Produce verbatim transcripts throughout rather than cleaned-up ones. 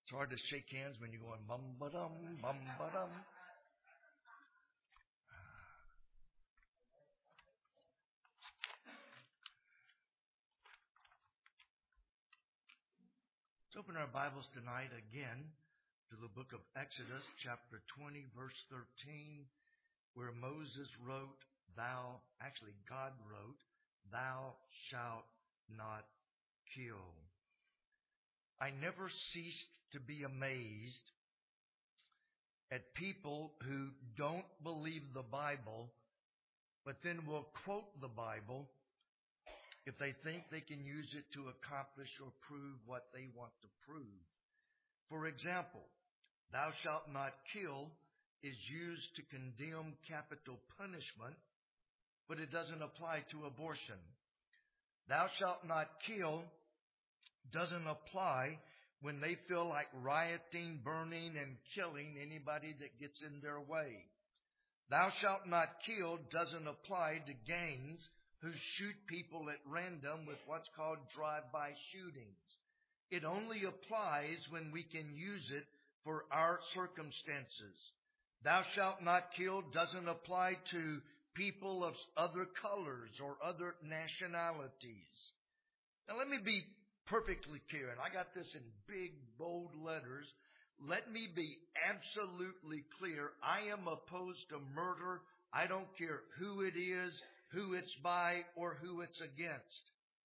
It's hard to shake hands when you're going bum ba dum bum ba dum. Let's open our Bibles tonight again to the book of Exodus, chapter twenty, verse thirteen, where Moses wrote, thou, actually God wrote, thou shalt not kill. I never ceased to be amazed at people who don't believe the Bible, but then will quote the Bible if they think they can use it to accomplish or prove what they want to prove. For example, thou shalt not kill is used to condemn capital punishment, but it doesn't apply to abortion. Thou shalt not kill doesn't apply when they feel like rioting, burning, and killing anybody that gets in their way. Thou shalt not kill doesn't apply to gangs who shoot people at random with what's called drive-by shootings. It only applies when we can use it for our circumstances. Thou shalt not kill doesn't apply to people of other colors or other nationalities. Now let me be perfectly clear, and I got this in big, bold letters. Let me be absolutely clear. I am opposed to murder. I don't care who it is, who it's by, or who it's against.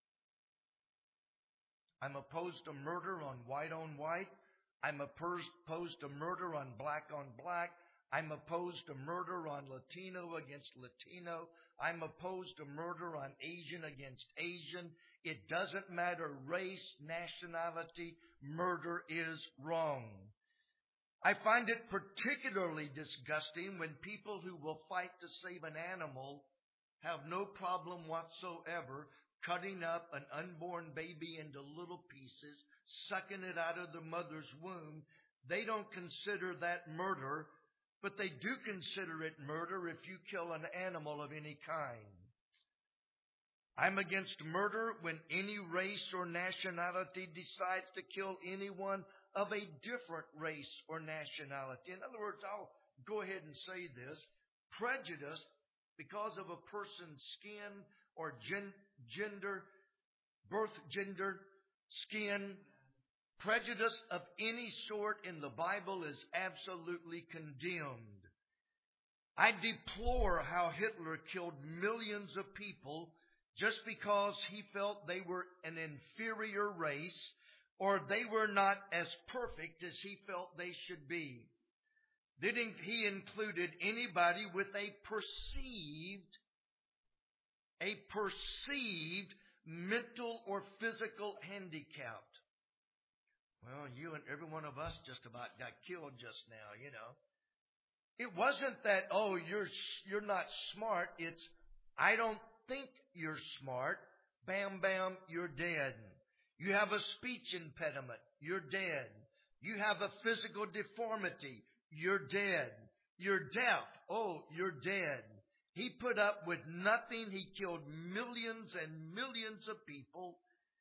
I'm opposed to murder on white on white. I'm opposed to murder on black on black. I'm opposed to murder on Latino against Latino. I'm opposed to murder on Asian against Asian. It doesn't matter race, nationality. Murder is wrong. I find it particularly disgusting when people who will fight to save an animal have no problem whatsoever cutting up an unborn baby into little pieces, sucking it out of the mother's womb. They don't consider that murder, but they do consider it murder if you kill an animal of any kind. I'm against murder when any race or nationality decides to kill anyone of a different race or nationality. In other words, I'll go ahead and say this. Prejudice because of a person's skin or gen- gender, birth gender, skin, prejudice of any sort in the Bible is absolutely condemned. I deplore how Hitler killed millions of people just because he felt they were an inferior race or they were not as perfect as he felt they should be. Then he included anybody with a perceived, a perceived mental or physical handicap. Well, you and every one of us just about got killed just now, you know. It wasn't that, oh, you're you're not smart. It's, I don't think you're smart. Bam, bam, you're dead. You have a speech impediment. You're dead. You have a physical deformity. You're dead. You're deaf. Oh, you're dead. He put up with nothing. He killed millions and millions of people.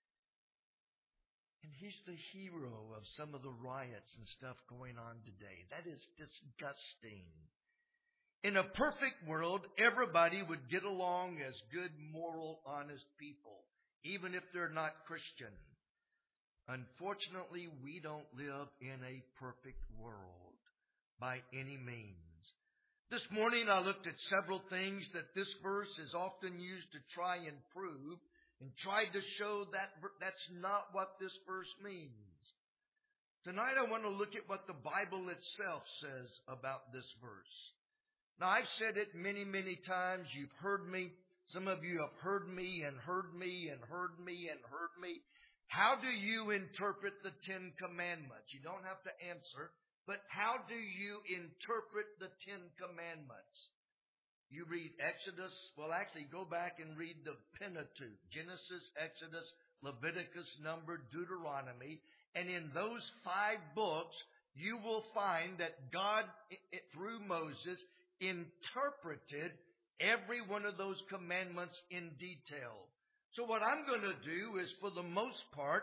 And he's the hero of some of the riots and stuff going on today. That is disgusting. In a perfect world, everybody would get along as good, moral, honest people, even if they're not Christian. Unfortunately, we don't live in a perfect world by any means. This morning I looked at several things that this verse is often used to try and prove, and tried to show that that's not what this verse means. Tonight I want to look at what the Bible itself says about this verse. Now I've said it many, many times. You've heard me. Some of you have heard me and heard me and heard me and heard me. How do you interpret the Ten Commandments? You don't have to answer, but how do you interpret the Ten Commandments? You read Exodus, well actually go back and read the Pentateuch, Genesis, Exodus, Leviticus, Numbers, Deuteronomy, and in those five books you will find that God, through Moses, interpreted every one of those commandments in detail. So what I'm going to do is, for the most part,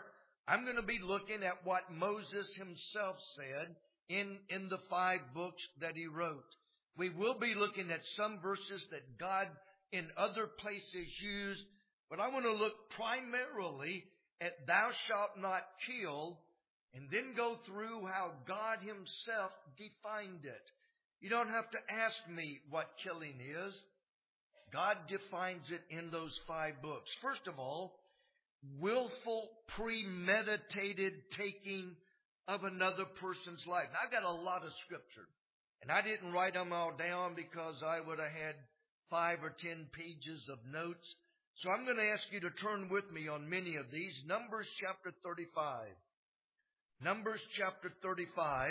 I'm going to be looking at what Moses himself said in, in the five books that he wrote. We will be looking at some verses that God in other places used, but I want to look primarily at thou shalt not kill, and then go through how God himself defined it. You don't have to ask me what killing is. God defines it in those five books. First of all, willful, premeditated taking of another person's life. Now, I've got a lot of scripture, and I didn't write them all down because I would have had five or ten pages of notes. So I'm going to ask you to turn with me on many of these. Numbers chapter thirty-five. Numbers chapter thirty-five.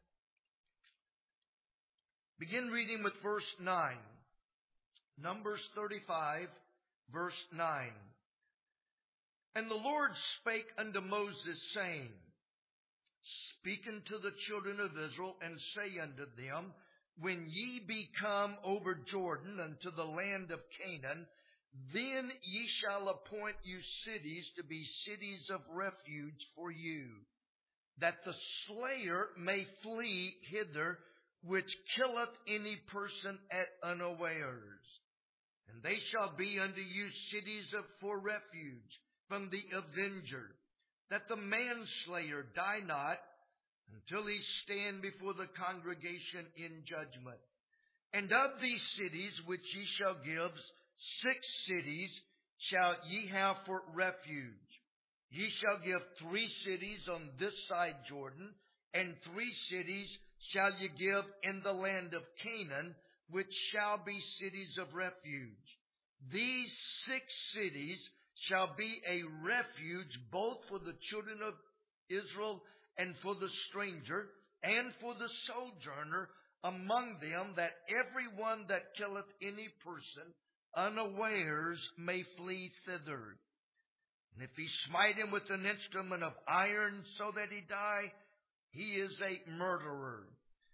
Begin reading with verse nine. Numbers thirty-five, verse nine. And the Lord spake unto Moses, saying, Speak unto the children of Israel, and say unto them, When ye be come over Jordan unto the land of Canaan, then ye shall appoint you cities to be cities of refuge for you, that the slayer may flee hither, which killeth any person at unawares. And they shall be unto you cities of for refuge from the avenger, that the manslayer die not until he stand before the congregation in judgment. And of these cities which ye shall give, six cities shall ye have for refuge. Ye shall give three cities on this side Jordan, and three cities shall ye give in the land of Canaan, which shall be cities of refuge. These six cities shall be a refuge both for the children of Israel and for the stranger and for the sojourner among them, that every one that killeth any person unawares may flee thither. And if he smite him with an instrument of iron so that he die, he is a murderer.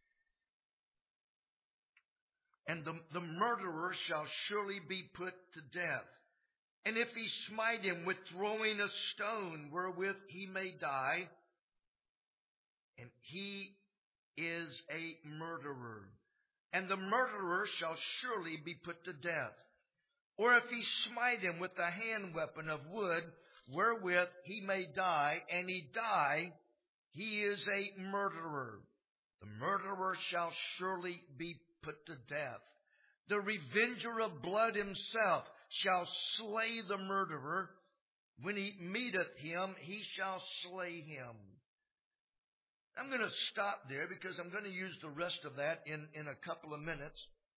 And the, the murderer shall surely be put to death. And if he smite him with throwing a stone wherewith he may die, and he is a murderer. And the murderer shall surely be put to death. Or if he smite him with a hand weapon of wood, wherewith he may die, and he die, he is a murderer. The murderer shall surely be put to death. The revenger of blood himself shall slay the murderer. When he meeteth him, he shall slay him. I'm going to stop there because I'm going to use the rest of that in, in a couple of minutes.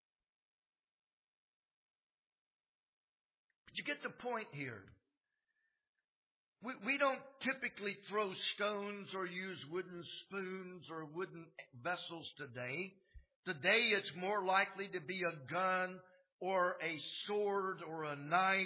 But you get the point here. We, we don't typically throw stones or use wooden spoons or wooden vessels today. Today it's more likely to be a gun or a sword or a knife.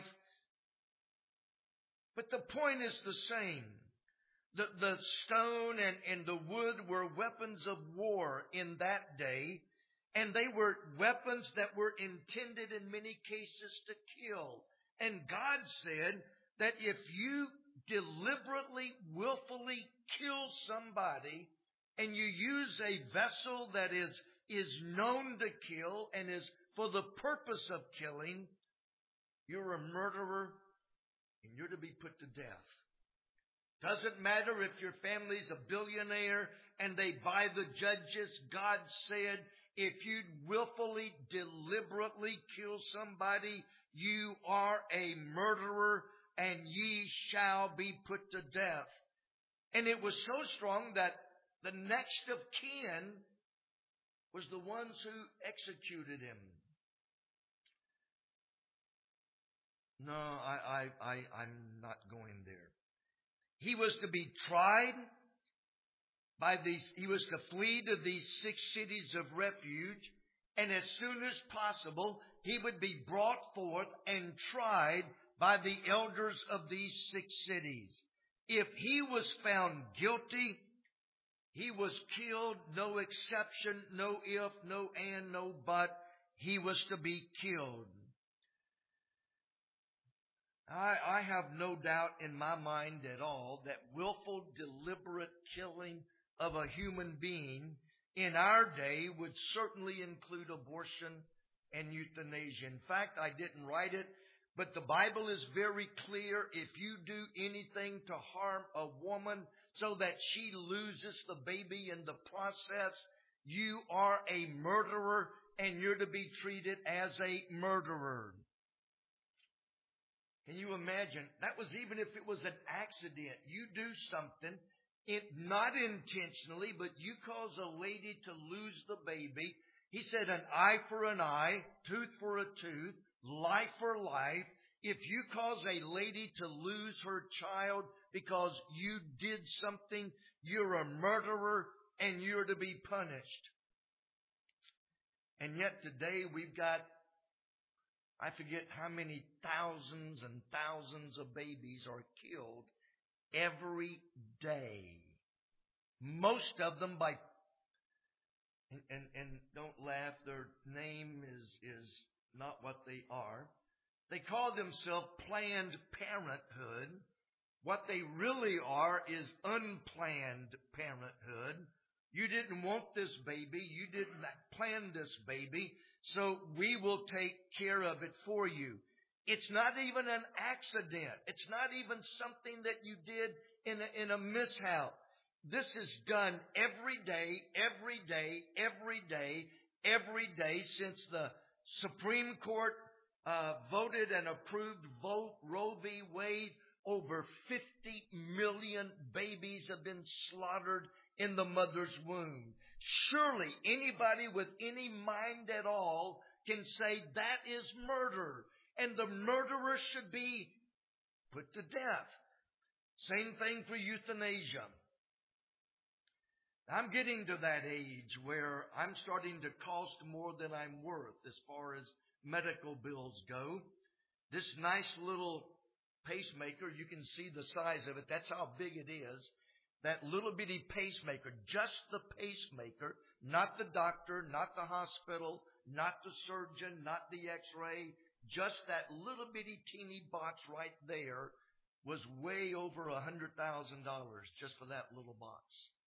But the point is the same. The, the stone and, and the wood were weapons of war in that day, and they were weapons that were intended in many cases to kill. And God said that if you deliberately, willfully kill somebody, and you use a vessel that is, is known to kill and is for the purpose of killing, you're a murderer and you're to be put to death. Doesn't matter if your family's a billionaire and they buy the judges. God said, if you willfully, deliberately kill somebody, you are a murderer and ye shall be put to death. And it was so strong that the next of kin was the ones who executed him. No, I, I, I, I'm not going there. He was to be tried by these, he was to flee to these six cities of refuge, and as soon as possible, he would be brought forth and tried by the elders of these six cities. If he was found guilty, he was killed, no exception, no if, no and, no but. He was to be killed. I, I have no doubt in my mind at all that willful, deliberate killing of a human being in our day would certainly include abortion and euthanasia. In fact, I didn't write it, but the Bible is very clear. If you do anything to harm a woman so that she loses the baby in the process, you are a murderer and you're to be treated as a murderer. Can you imagine? That was even if it was an accident. You do something, it, not intentionally, but you cause a lady to lose the baby. He said an eye for an eye, tooth for a tooth, life for life. If you cause a lady to lose her child because you did something, you're a murderer and you're to be punished. And yet today we've got, I forget how many thousands and thousands of babies are killed every day. Most of them by, and, and, and don't laugh, their name is, is not what they are. They call themselves Planned Parenthood. What they really are is unplanned parenthood. You didn't want this baby. You didn't plan this baby. So we will take care of it for you. It's not even an accident. It's not even something that you did in a, in a mishap. This is done every day, every day, every day, every day since the Supreme Court uh, voted and approved vote Roe v. Wade. Over fifty million babies have been slaughtered in the mother's womb. Surely anybody with any mind at all can say that is murder. And the murderer should be put to death. Same thing for euthanasia. I'm getting to that age where I'm starting to cost more than I'm worth as far as medical bills go. This nice little pacemaker, you can see the size of it. That's how big it is. That little bitty pacemaker, just the pacemaker, not the doctor, not the hospital, not the surgeon, not the x-ray, just that little bitty teeny box right there was way over a hundred thousand dollars just for that little box.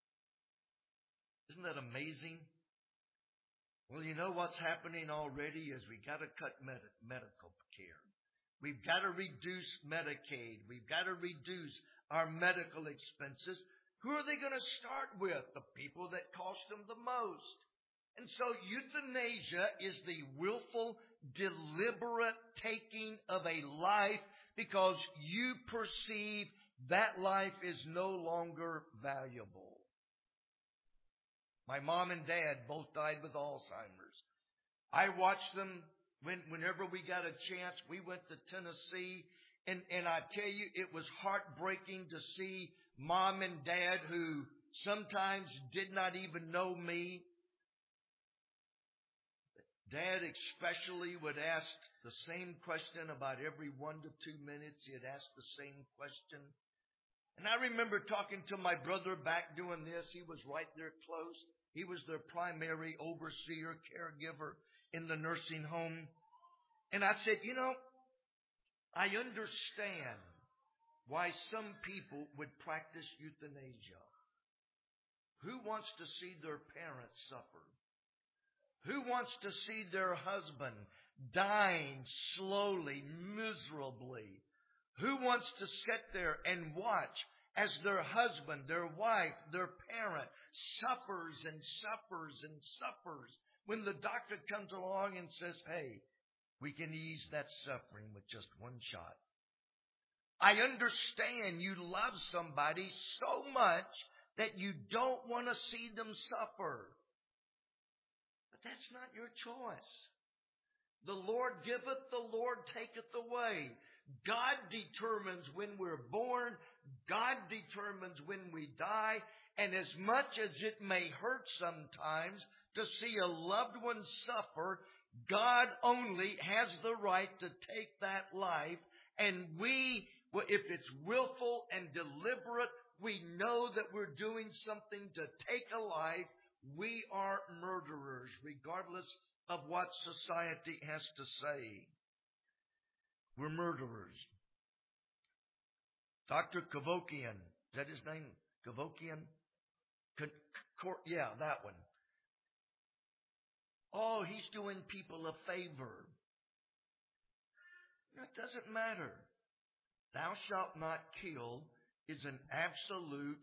Isn't that amazing? Well, you know what's happening already is we got to cut med- medical care. We've got to reduce Medicaid. We've got to reduce our medical expenses. Who are they going to start with? The people that cost them the most. And so euthanasia is the willful, deliberate taking of a life because you perceive that life is no longer valuable. My mom and dad both died with Alzheimer's. I watched them when, whenever we got a chance. We went to Tennessee, and, and I tell you, it was heartbreaking to see mom and dad who sometimes did not even know me. Dad especially would ask the same question about every one to two minutes. He'd ask the same question. And I remember talking to my brother back doing this. He was right there close. He was their primary overseer, caregiver in the nursing home. And I said, you know, I understand why some people would practice euthanasia. Who wants to see their parents suffer? Who wants to see their husband dying slowly, miserably? Who wants to sit there and watch as their husband, their wife, their parent suffers and suffers and suffers when the doctor comes along and says, hey, we can ease that suffering with just one shot? I understand you love somebody so much that you don't want to see them suffer. But that's not your choice. The Lord giveth, the Lord taketh away. God determines when we're born. God determines when we die. And as much as it may hurt sometimes to see a loved one suffer, God only has the right to take that life. And we, if it's willful and deliberate, we know that we're doing something to take a life. We are murderers, regardless of what society has to say. We're murderers. Doctor Kevorkian. Is that his name? Kevorkian? Yeah, that one. Oh, he's doing people a favor. It doesn't matter. Thou shalt not kill is an absolute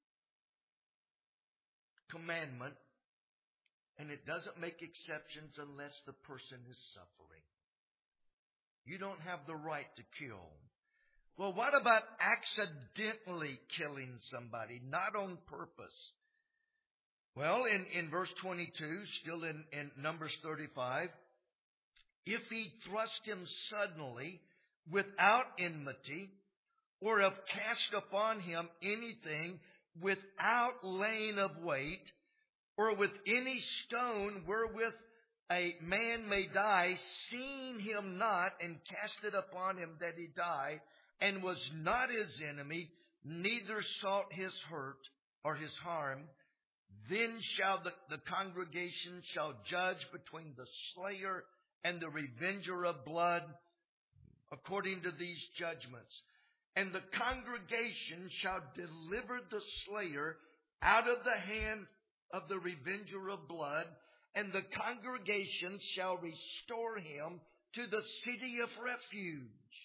commandment, and it doesn't make exceptions unless the person is suffering. You don't have the right to kill. Well, what about accidentally killing somebody, not on purpose? Well, in, in verse twenty-two, still in, in Numbers thirty-five, if he thrust him suddenly without enmity, or have cast upon him anything without laying of weight, or with any stone wherewith a man may die, seeing him not, and cast it upon him that he die, and was not his enemy, neither sought his hurt or his harm, then shall the, the congregation shall judge between the slayer and the revenger of blood according to these judgments. And the congregation shall deliver the slayer out of the hand of the revenger of blood, and the congregation shall restore him to the city of refuge,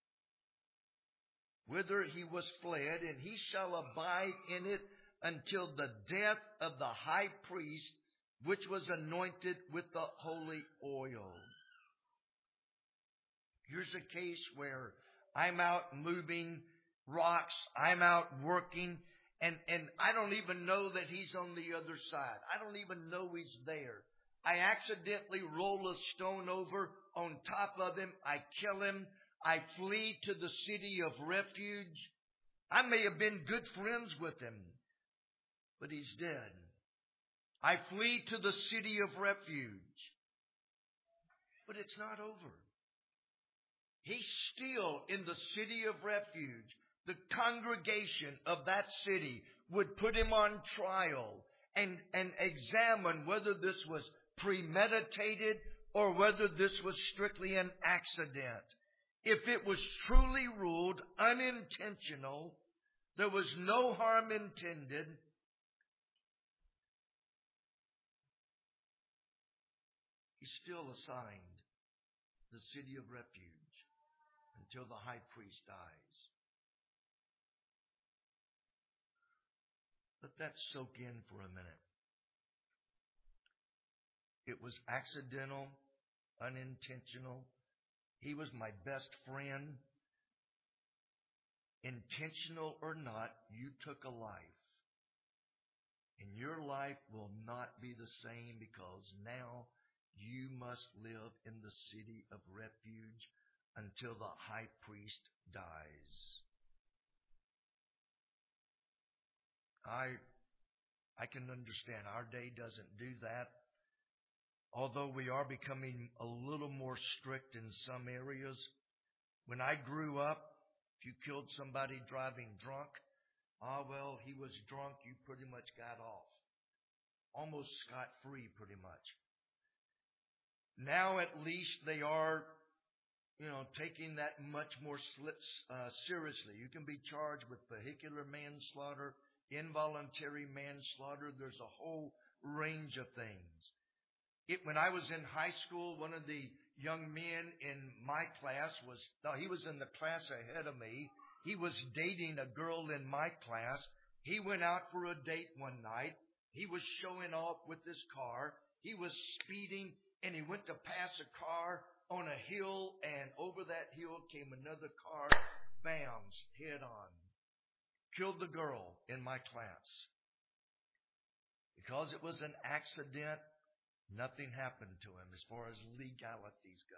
whither he was fled, and he shall abide in it until the death of the high priest, which was anointed with the holy oil. Here's a case where I'm out moving rocks, I'm out working, and, and I don't even know that he's on the other side. I don't even know he's there. I accidentally roll a stone over on top of him. I kill him. I flee to the city of refuge. I may have been good friends with him, but he's dead. I flee to the city of refuge. But it's not over. He's still in the city of refuge. The congregation of that city would put him on trial and, and examine whether this was premeditated or whether this was strictly an accident. If it was truly ruled unintentional, there was no harm intended, he's still assigned the city of refuge until the high priest dies. Let that soak in for a minute. It was accidental, unintentional. He was my best friend. Intentional or not, you took a life. And your life will not be the same, because now you must live in the city of refuge until the high priest dies. I, I can understand our day doesn't do that. Although we are becoming a little more strict in some areas. When I grew up, if you killed somebody driving drunk, ah, well, he was drunk, you pretty much got off. Almost scot-free, pretty much. Now, at least, they are, you know, taking that much more uh, seriously. You can be charged with vehicular manslaughter, involuntary manslaughter. There's a whole range of things. It, when I was in high school, one of the young men in my class was, no, he was in the class ahead of me. He was dating a girl in my class. He went out for a date one night. He was showing off with his car. He was speeding, and he went to pass a car on a hill, and over that hill came another car, bam, head on. Killed the girl in my class. Because it was an accident, nothing happened to him as far as legalities go.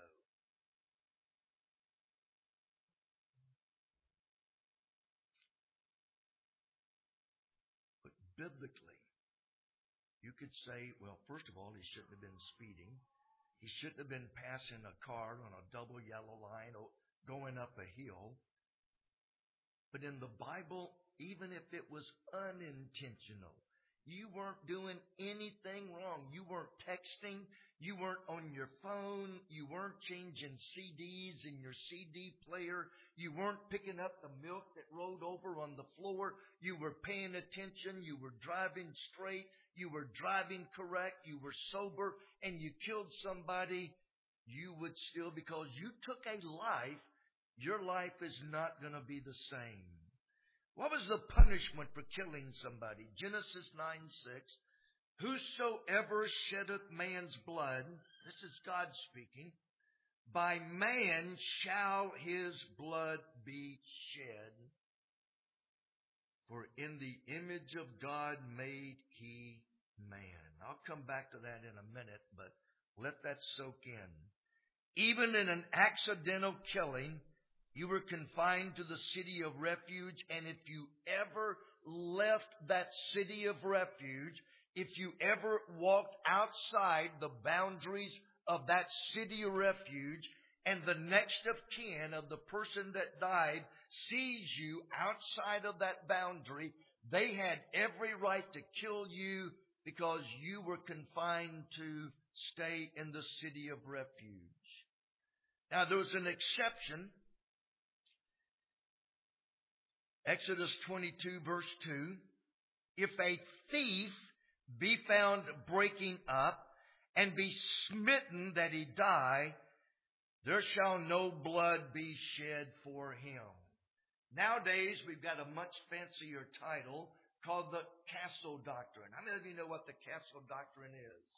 But biblically, you could say, well, first of all, he shouldn't have been speeding. He shouldn't have been passing a car on a double yellow line going up a hill. But in the Bible, even if it was unintentional, You weren't doing anything wrong. You weren't texting. You weren't on your phone. You weren't changing C Ds in your C D player. You weren't picking up the milk that rolled over on the floor. You were paying attention. You were driving straight. You were driving correct. You were sober, and you killed somebody. You would still, because you took a life, your life is not going to be the same. What was the punishment for killing somebody? Genesis nine six. Whosoever sheddeth man's blood, this is God speaking, by man shall his blood be shed. For in the image of God made he man. I'll come back to that in a minute, but let that soak in. Even in an accidental killing, you were confined to the city of refuge, and if you ever left that city of refuge, if you ever walked outside the boundaries of that city of refuge, and the next of kin of the person that died sees you outside of that boundary, they had every right to kill you because you were confined to stay in the city of refuge. Now, there was an exception. Exodus twenty-two, verse two. If a thief be found breaking up, and be smitten that he die, there shall no blood be shed for him. Nowadays, we've got a much fancier title called the Castle Doctrine. How many of you know what the Castle Doctrine is?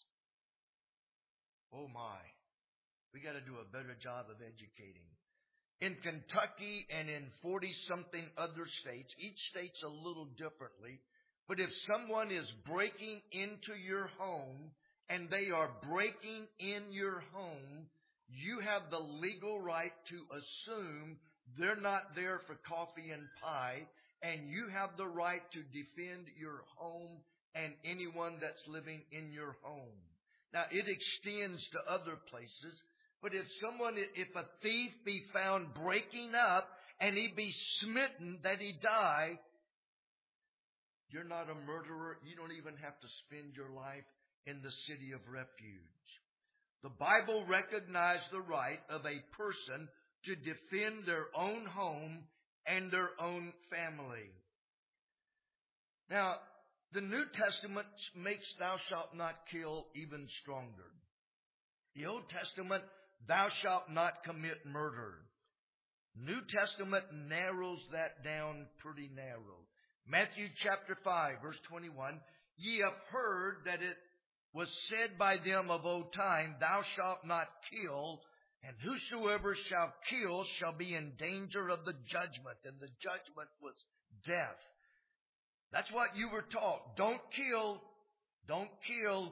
Oh my. We got to do a better job of educating. In Kentucky and in forty-something other states, each state's a little differently, but if someone is breaking into your home and they are breaking in your home, you have the legal right to assume they're not there for coffee and pie, and you have the right to defend your home and anyone that's living in your home. Now, it extends to other places. But if someone, if a thief be found breaking up and he be smitten that he die, you're not a murderer. You don't even have to spend your life in the city of refuge. The Bible recognized the right of a person to defend their own home and their own family. Now, the New Testament makes thou shalt not kill even stronger. The Old Testament, thou shalt not commit murder. New Testament narrows that down pretty narrow. Matthew chapter five, verse twenty-one, ye have heard that it was said by them of old time, thou shalt not kill, and whosoever shall kill shall be in danger of the judgment. And the judgment was death. That's what you were taught. Don't kill. Don't kill.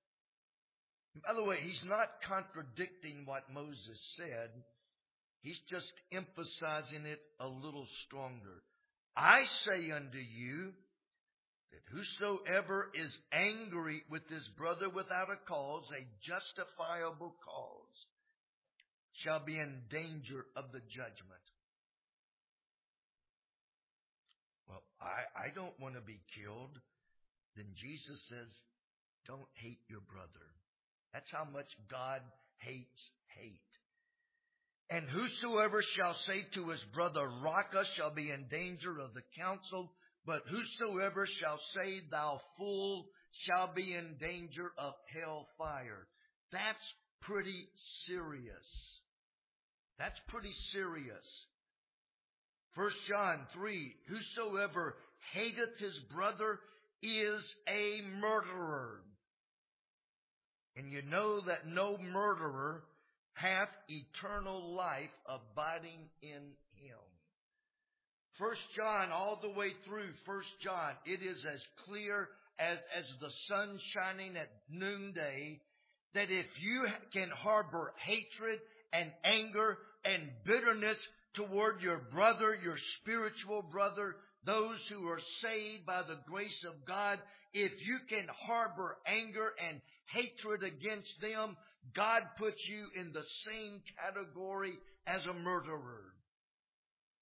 By the way, he's not contradicting what Moses said. He's just emphasizing it a little stronger. I say unto you that whosoever is angry with his brother without a cause, a justifiable cause, shall be in danger of the judgment. Well, I, I don't want to be killed. Then Jesus says, don't hate your brother. That's how much God hates hate. And whosoever shall say to his brother, Raca, shall be in danger of the council. But whosoever shall say, thou fool, shall be in danger of hell fire. That's pretty serious. That's pretty serious. First John three, whosoever hateth his brother is a murderer. And you know that no murderer hath eternal life abiding in him. First John, all the way through First John, it is as clear as, as the sun shining at noonday that if you can harbor hatred and anger and bitterness toward your brother, your spiritual brother, those who are saved by the grace of God, if you can harbor anger and hatred against them, God puts you in the same category as a murderer.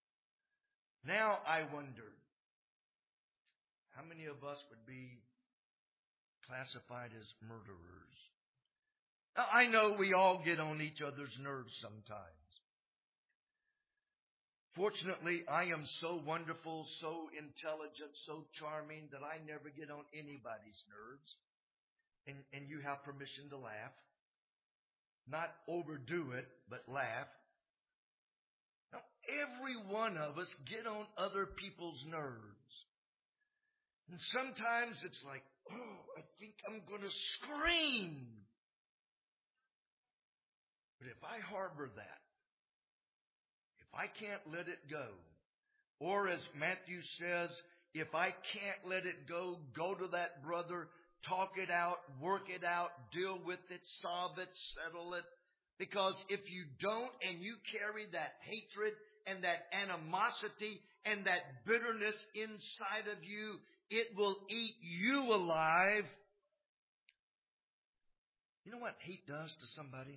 Now I wonder, how many of us would be classified as murderers. Now, I know we all get on each other's nerves sometimes. Fortunately, I am so wonderful, so intelligent, so charming that I never get on anybody's nerves. And, and you have permission to laugh. Not overdo it, but laugh. Now, every one of us get on other people's nerves. And sometimes it's like, oh, I think I'm going to scream. But if I harbor that, if I can't let it go, or as Matthew says, if I can't let it go, go to that brother, talk it out, work it out, deal with it, solve it, settle it. Because if you don't and you carry that hatred and that animosity and that bitterness inside of you, it will eat you alive. You know what hate does to somebody?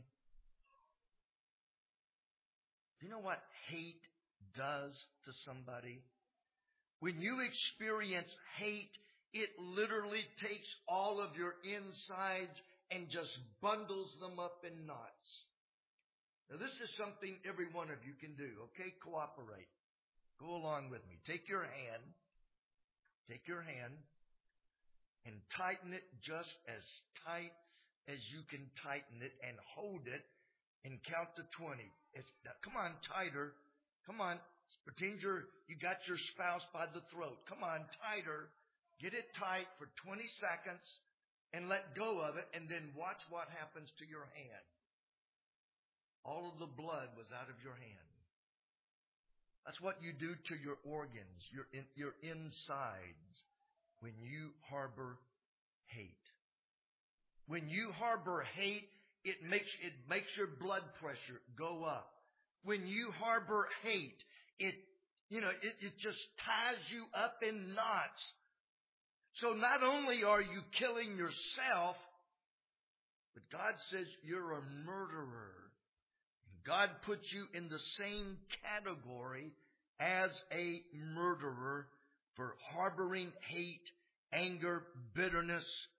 You know what hate does to somebody? When you experience hate, it literally takes all of your insides and just bundles them up in knots. Now, this is something every one of you can do, okay? Cooperate. Go along with me. Take your hand. Take your hand and tighten it just as tight as you can tighten it and hold it and count to twenty. It's, now, come on, tighter. Come on. Pretend you're, you got your spouse by the throat. Come on, tighter. Get it tight for twenty seconds and let go of it, and then watch what happens to your hand. All of the blood was out of your hand. That's what you do to your organs, your, in, your insides, when you harbor hate. When you harbor hate, it makes, it makes your blood pressure go up. When you harbor hate, it, you know, it, it just ties you up in knots. So not only are you killing yourself, but God says you're a murderer. God puts you in the same category as a murderer for harboring hate, anger, bitterness.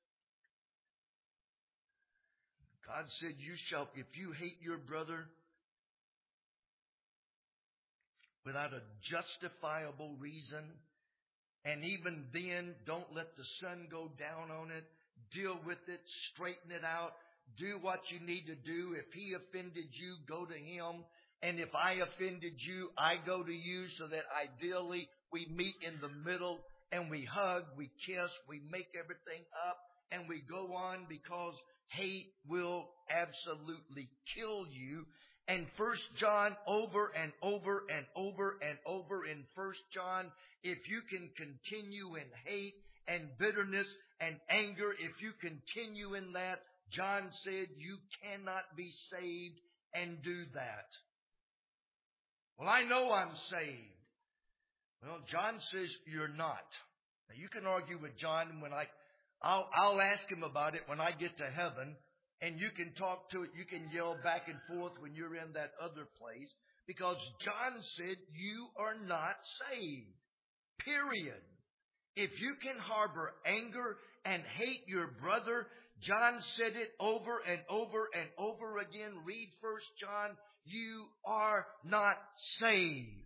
God said, you shall, if you hate your brother without a justifiable reason, and even then, don't let the sun go down on it. Deal with it. Straighten it out. Do what you need to do. If he offended you, go to him. And if I offended you, I go to you, so that ideally we meet in the middle and we hug, we kiss, we make everything up, and we go on, because hate will absolutely kill you. And First John, over and over and over and over in First John, if you can continue in hate and bitterness and anger, if you continue in that, John said you cannot be saved and do that. Well, I know I'm saved. Well, John says you're not. Now, you can argue with John when I, I'll, I'll ask him about it when I get to heaven. And you can talk to it, you can yell back and forth when you're in that other place. Because John said you are not saved. Period. If you can harbor anger and hate your brother, John said it over and over and over again. Read First John. You are not saved.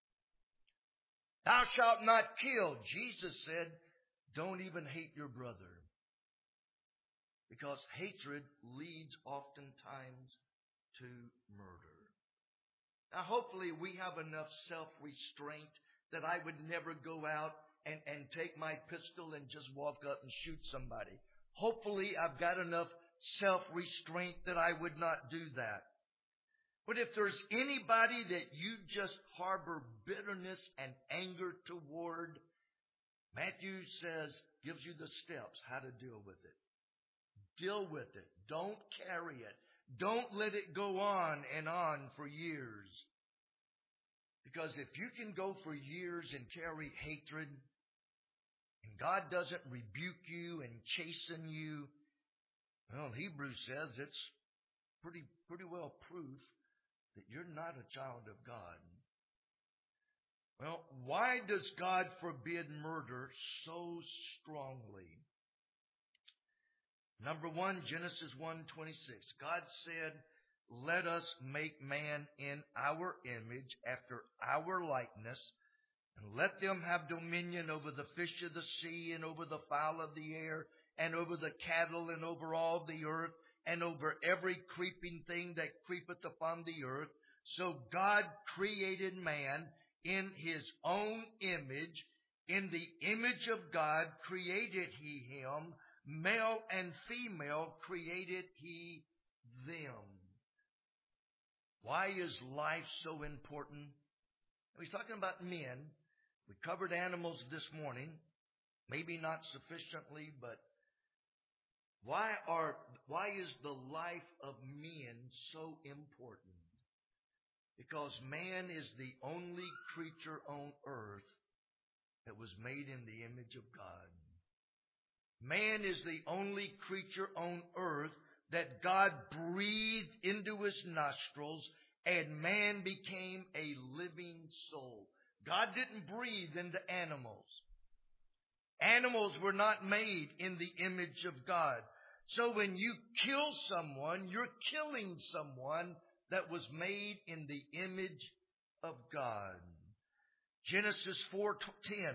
Thou shalt not kill. Jesus said, don't even hate your brother. Because hatred leads oftentimes to murder. Now, hopefully we have enough self-restraint that I would never go out and, and take my pistol and just walk up and shoot somebody. Hopefully I've got enough self-restraint that I would not do that. But if there's anybody that you just harbor bitterness and anger toward, Matthew says, gives you the steps how to deal with it. Deal with it. Don't carry it. Don't let it go on and on for years. Because if you can go for years and carry hatred, and God doesn't rebuke you and chasten you, well, Hebrews says it's pretty, pretty well proof that you're not a child of God. Well, why does God forbid murder so strongly? Number one, Genesis one twenty-six. God said, let us make man in our image, after our likeness, and let them have dominion over the fish of the sea, and over the fowl of the air, and over the cattle, and over all the earth, and over every creeping thing that creepeth upon the earth. So God created man in his own image. In the image of God created he him. Male and female created he them. Why is life so important? He's talking about men. We covered animals this morning. Maybe not sufficiently, but why are why is the life of men so important? Because man is the only creature on earth that was made in the image of God. Man is the only creature on earth that God breathed into his nostrils, and man became a living soul. God didn't breathe into animals. Animals were not made in the image of God. So when you kill someone, you're killing someone that was made in the image of God. Genesis four ten.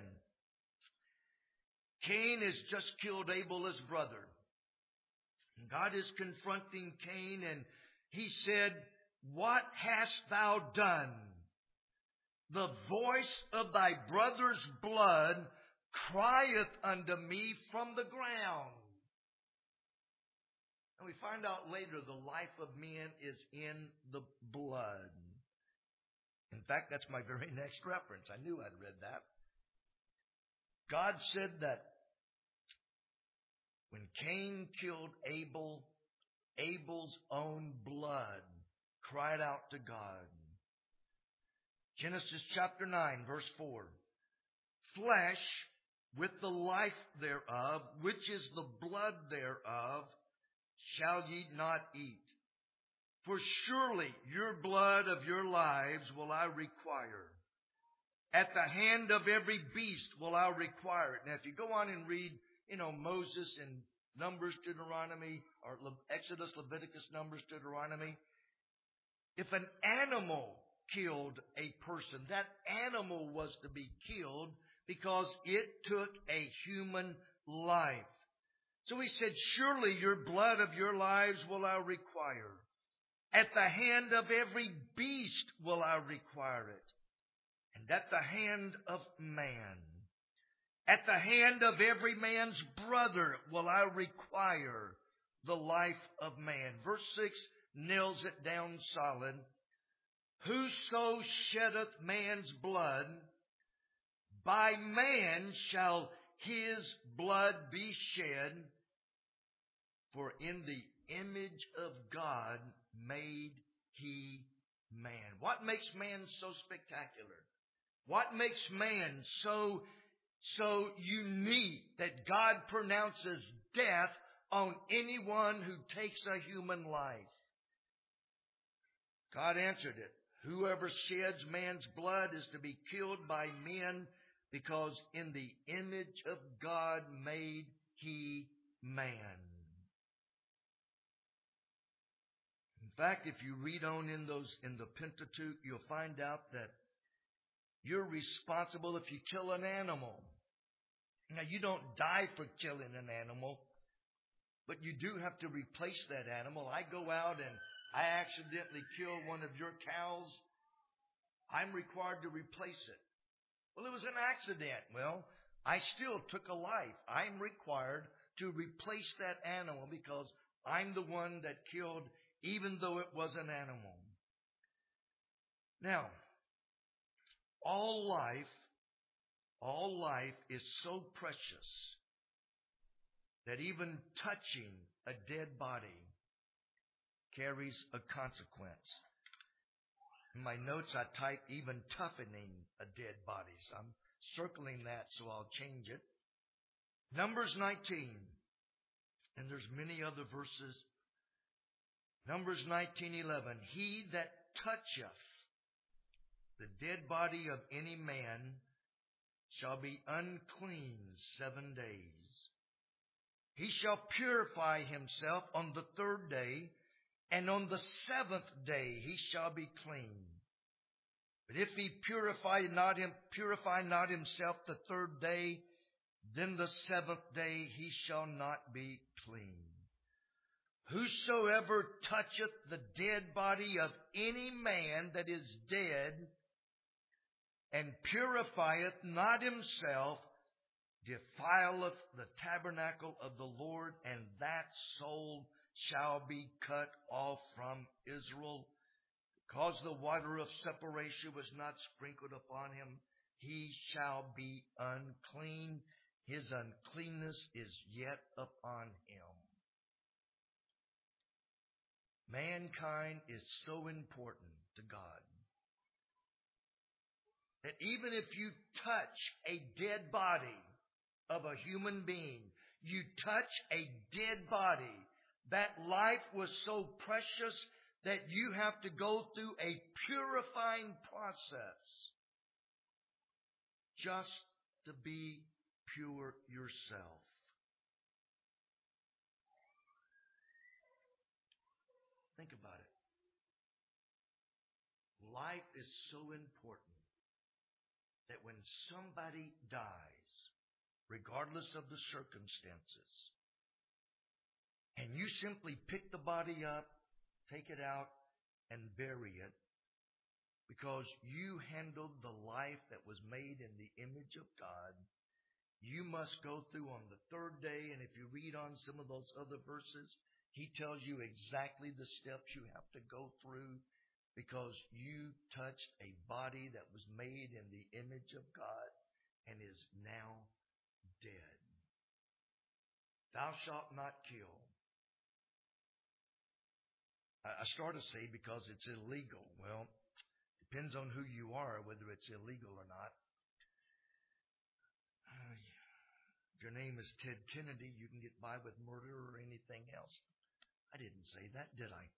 Cain has just killed Abel, his brother. God is confronting Cain, and he said, what hast thou done? The voice of thy brother's blood crieth unto me from the ground. And we find out later the life of men is in the blood. In fact, that's my very next reference. I knew I'd read that. God said that when Cain killed Abel, Abel's own blood cried out to God. Genesis chapter nine, verse four. Flesh with the life thereof, which is the blood thereof, shall ye not eat. For surely your blood of your lives will I require. At the hand of every beast will I require it. Now, if you go on and read, you know, Moses and Numbers, Deuteronomy, or Exodus, Leviticus, Numbers, Deuteronomy, if an animal killed a person, that animal was to be killed because it took a human life. So he said, surely your blood of your lives will I require. At the hand of every beast will I require it. And at the hand of man, at the hand of every man's brother will I require the life of man. Verse six nails it down solid. Whoso sheddeth man's blood, by man shall his blood be shed. For in the image of God made he man. What makes man so spectacular? What makes man so, so unique that God pronounces death on anyone who takes a human life? God answered it. Whoever sheds man's blood is to be killed by men, because in the image of God made he man. In fact, if you read on in those in the Pentateuch, you'll find out that you're responsible if you kill an animal. Now, you don't die for killing an animal, but you do have to replace that animal. I go out and I accidentally kill one of your cows. I'm required to replace it. Well, it was an accident. Well, I still took a life. I'm required to replace that animal because I'm the one that killed, even though it was an animal. Now, all life, all life is so precious that even touching a dead body carries a consequence. In my notes, I typed even toughening a dead body. So I'm circling that, so I'll change it. Numbers nineteen. And there's many other verses. Numbers nineteen eleven. He that toucheth the dead body of any man shall be unclean seven days. He shall purify himself on the third day, and on the seventh day he shall be clean. But if he purify not him, purify not himself the third day, then the seventh day he shall not be clean. Whosoever toucheth the dead body of any man that is dead, and purifieth not himself, defileth the tabernacle of the Lord, and that soul shall be cut off from Israel. Because the water of separation was not sprinkled upon him, he shall be unclean. His uncleanness is yet upon him. Mankind is so important to God that even if you touch a dead body of a human being, you touch a dead body, that life was so precious that you have to go through a purifying process just to be pure yourself. Think about it. Life is so important that when somebody dies, regardless of the circumstances, and you simply pick the body up, take it out, and bury it, because you handled the life that was made in the image of God, you must go through on the third day, and if you read on some of those other verses, he tells you exactly the steps you have to go through, because you touched a body that was made in the image of God and is now dead. Thou shalt not kill. I start to say because it's illegal. Well, depends on who you are, whether it's illegal or not. If your name is Ted Kennedy, you can get by with murder or anything else. I didn't say that, did I?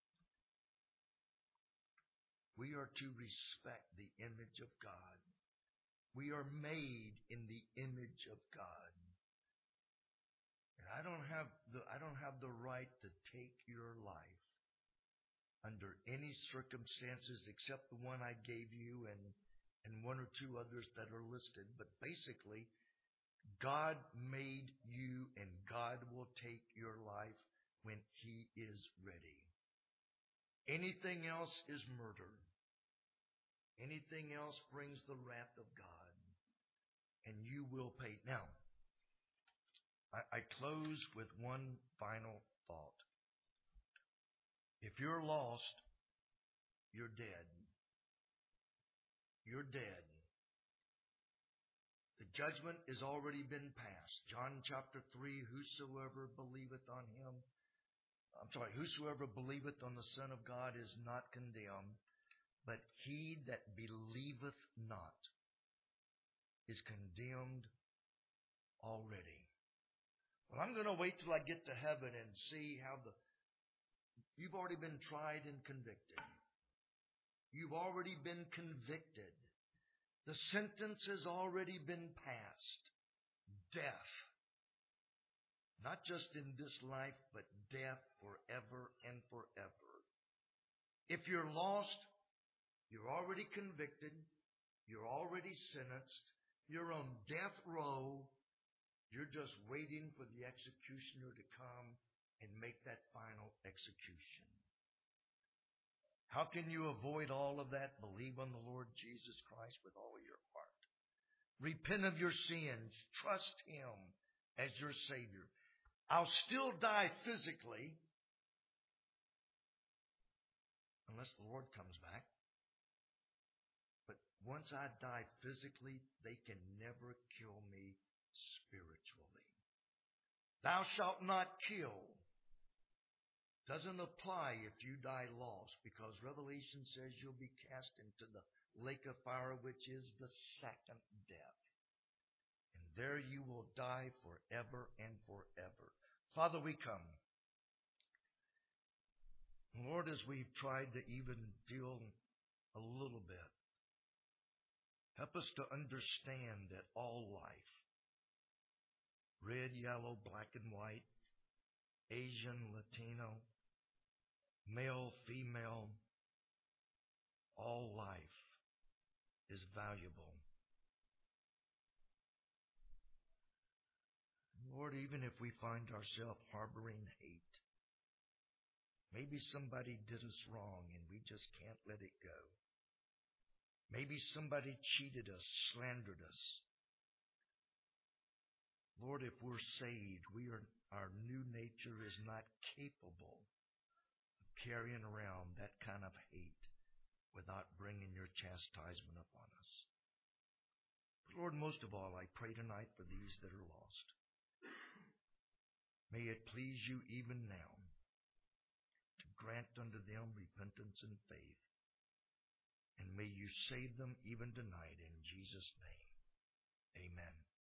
We are to respect the image of God. We are made in the image of God. And I don't have the I don't have the right to take your life under any circumstances except the one I gave you and, and one or two others that are listed. But basically, God made you and God will take your life when He is ready. Anything else is murder. Anything else brings the wrath of God. And you will pay. Now, I, I close with one final thought. If you're lost, you're dead. You're dead. The judgment has already been passed. John chapter three, whosoever believeth on him, I'm sorry, whosoever believeth on the Son of God is not condemned, but he that believeth not is condemned already. Well, I'm going to wait till I get to heaven and see how the... You've already been tried and convicted. You've already been convicted. The sentence has already been passed. Death. Not just in this life, but death forever and forever. If you're lost, you're already convicted. You're already sentenced. You're on death row. You're just waiting for the executioner to come and make that final execution. How can you avoid all of that? Believe on the Lord Jesus Christ with all your heart. Repent of your sins. Trust Him as your Savior. I'll still die physically unless the Lord comes back. But once I die physically, they can never kill me spiritually. Thou shalt not kill. Doesn't apply if you die lost, because Revelation says you'll be cast into the lake of fire, which is the second death. And there you will die forever and forever. Father, we come. Lord, as we've tried to even deal a little bit, help us to understand that all life, red, yellow, black, and white, Asian, Latino, male, female, all life is valuable. Lord, even if we find ourselves harboring hate, maybe somebody did us wrong and we just can't let it go. Maybe somebody cheated us, slandered us. Lord, if we're saved, we are, our new nature is not capable of carrying around that kind of hate without bringing your chastisement upon us. But Lord, most of all, I pray tonight for these that are lost. May it please you even now to grant unto them repentance and faith. And may you save them even tonight in Jesus' name. Amen.